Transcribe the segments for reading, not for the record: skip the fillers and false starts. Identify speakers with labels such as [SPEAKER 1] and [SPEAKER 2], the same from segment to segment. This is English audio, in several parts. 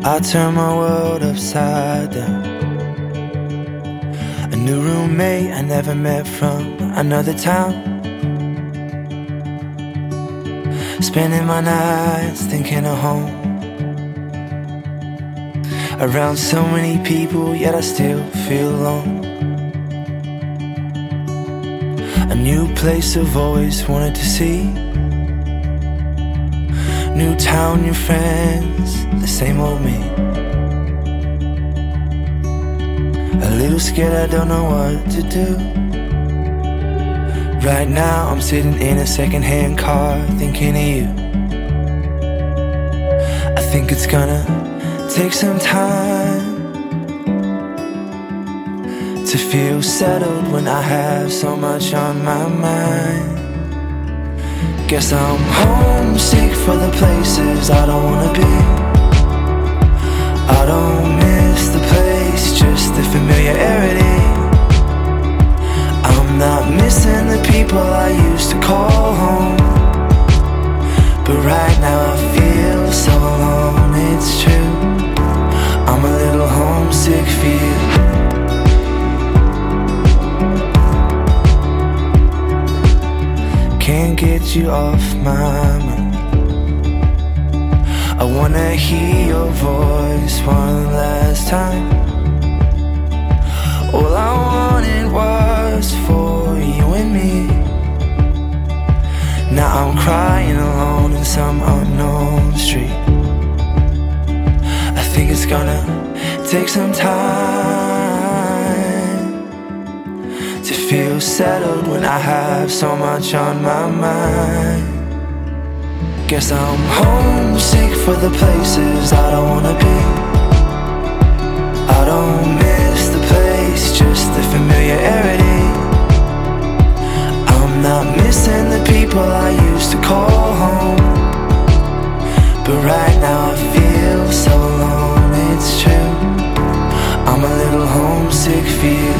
[SPEAKER 1] I turned my world upside down. A new roommate I never met from another town. Spending my nights thinking of home. Around so many people, yet I still feel alone. A new place I've always wanted to see. New town, new friends, the same old me. A little scared, I don't know what to do. Right now I'm sitting in a second-hand car thinking of you. I think it's gonna take some time to feel settled when I have so much on my mind. Guess I'm homesick for the places I don't wanna be. I don't miss the place, just the familiarity. I'm not missing the people I used to call home, but right now I feel so alone, it's true. I'm a little homesick for you. Can't get you off my mind. I wanna hear your voice one last time. All I wanted was for you and me. Now I'm crying alone in some unknown street. I think it's gonna take some time to feel settled when I have so much on my mind. Guess I'm homesick for the places I don't wanna be. I don't miss the place, just the familiarity. I'm not missing the people I used to call home, but right now I feel so alone, it's true. I'm a little homesick for you.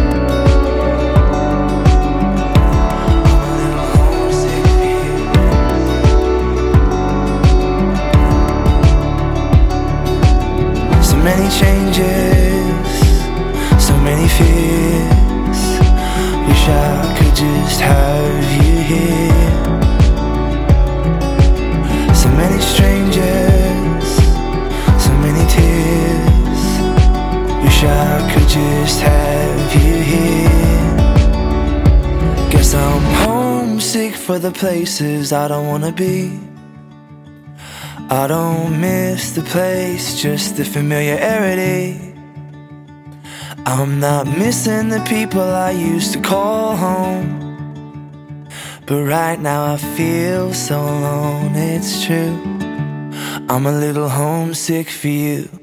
[SPEAKER 1] Many changes, so many fears. Wish I could just have you here. So many strangers, so many tears. Wish I could just have you here. Guess I'm homesick for the places I don't wanna be. I don't miss the place, just the familiarity. I'm not missing the people I used to call home, but right now I feel so alone, it's true. I'm a little homesick for you.